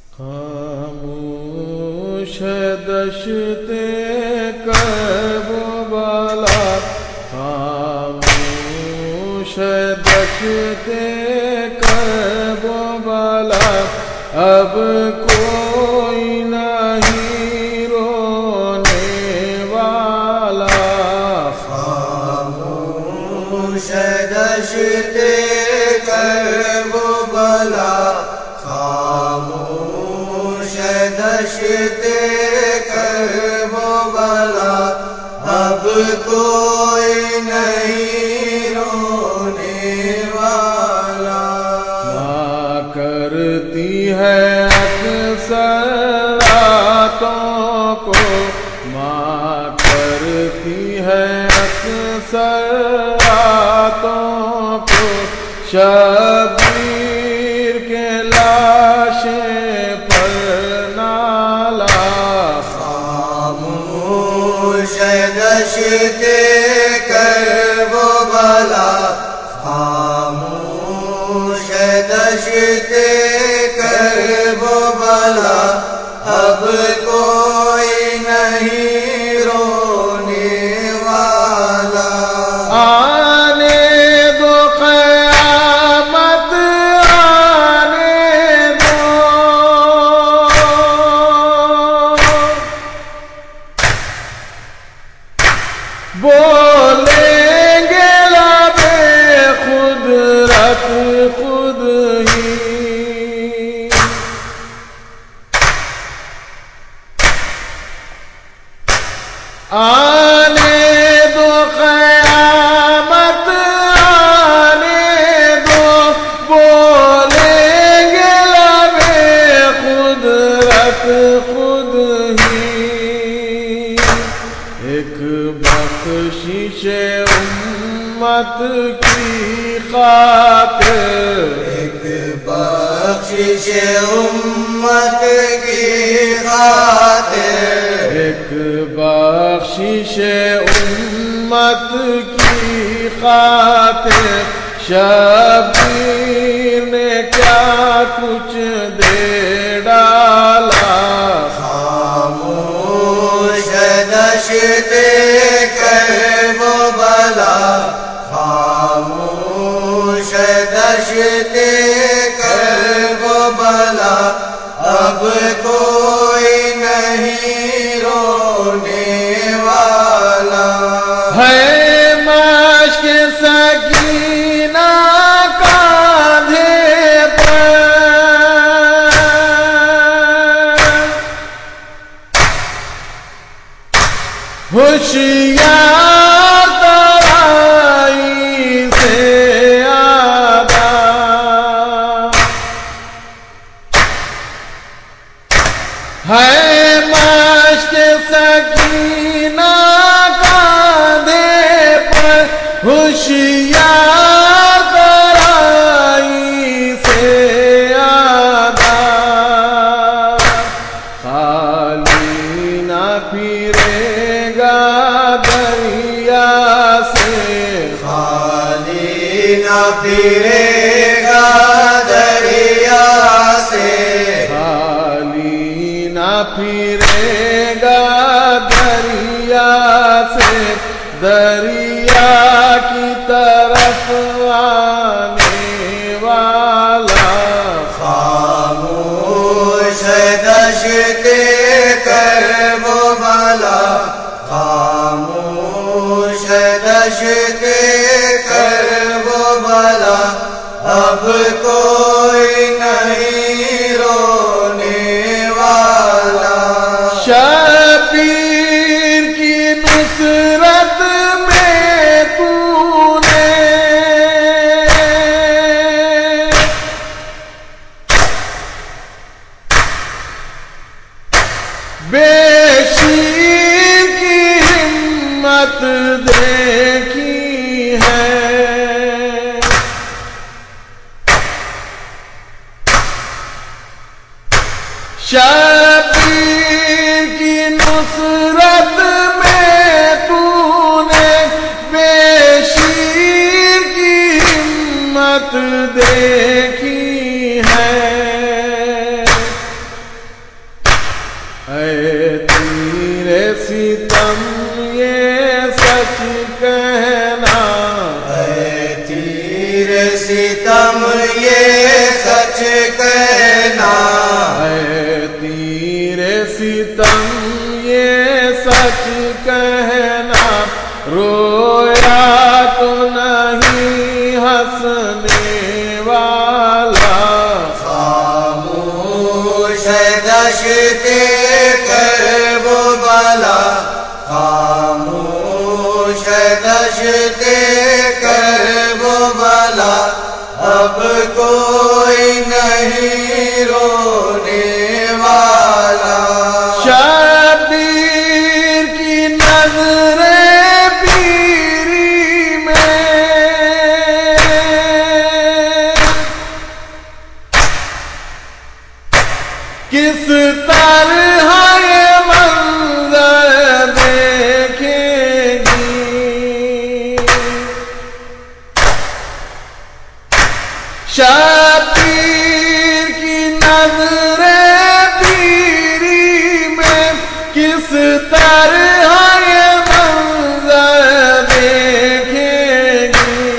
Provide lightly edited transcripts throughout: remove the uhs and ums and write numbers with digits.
خاموش ہے دشت کربلا، خاموش ہے دشت کربلا، اب کوئی نہیں رونے والا۔ خاموش ہے دشت کربلا، خاموش ہے دشت کربلا، اب کوئی نہیں رونے والا۔ ماں کرتی ہے اکثر راتوں کو، ماں کرتی ہے اکثر راتوں کو، شبیر کے لاشیں پر نالا۔ خاموش ہے دشت کربلا، خاموش ہے دشت کربلا، اب کوئی نہیں رونے والا۔ آنے دو قیامت، آنے دو، بولیں گے لب قدرت خود ہی۔ آنے دو قیامت، آنے دو، بولیں گے لب قدرت خود ہی۔ ایک بخشش امت کی خاطر، ایک بخشش امت کی خاطر، ایک بخشش امت کی خاطر، شبیر نے کیا کچھ دے ڈالا۔ خاموش ہے دشت کربلا، خاموش ہے دشت کربلا، اب کوئی نہیں رونے والا۔ ہے مشک سکینہ کاندھے پر، ہوشیار ترائی سے آدھا، ہے مشک سکینہ کاندھے پر، ہوشیار ترائی سے آدھا، خالی نہ پھرے گا دریا سے، خالی نہ پھرے گا دریا سے، خالی نہ پھرے گا دریا سے، دریا کی طرف آنے والا۔ خاموش ہے دشت کربلا، خاموش ہے دشت کربلا، اب کوئی نہیں رونے والا۔ شبیر کی نصرت میں تو نے بے شیر کی ہمت دیکھی ہے، شبیر کی نصرت میں تو نے بے شیر کی ہمت دیکھی ہے، کہنا اے تیر ستم یہ سچ کہنا، رویا تو نہیں ہنسنے والا، خاموش دشت کرب بلا، خاموش دشت کرب بلا، اب کوئی نہیں رونے والا، شبیر کی نظر پیری میں کس طرح یہ منظر دیکھیں گی، شبیر کی نظر پیری میں کس طرح یہ منظر دیکھیں گی،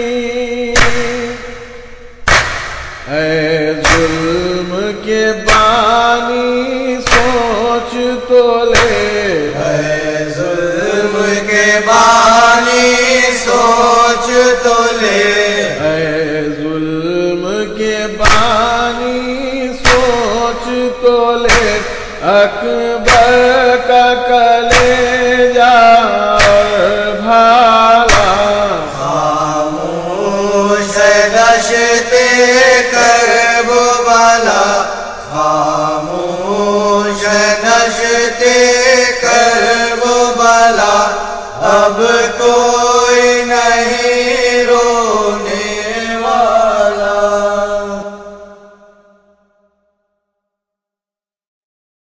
اے ظلم کے بانی سوچ تو لے، اے ظلم کے بانی سوچ تو لے، اے ظلم کے بانی سوچ تو لے، اکبر کا کلیجہ بھالا، خاموش دشت کرب بلا، خاموش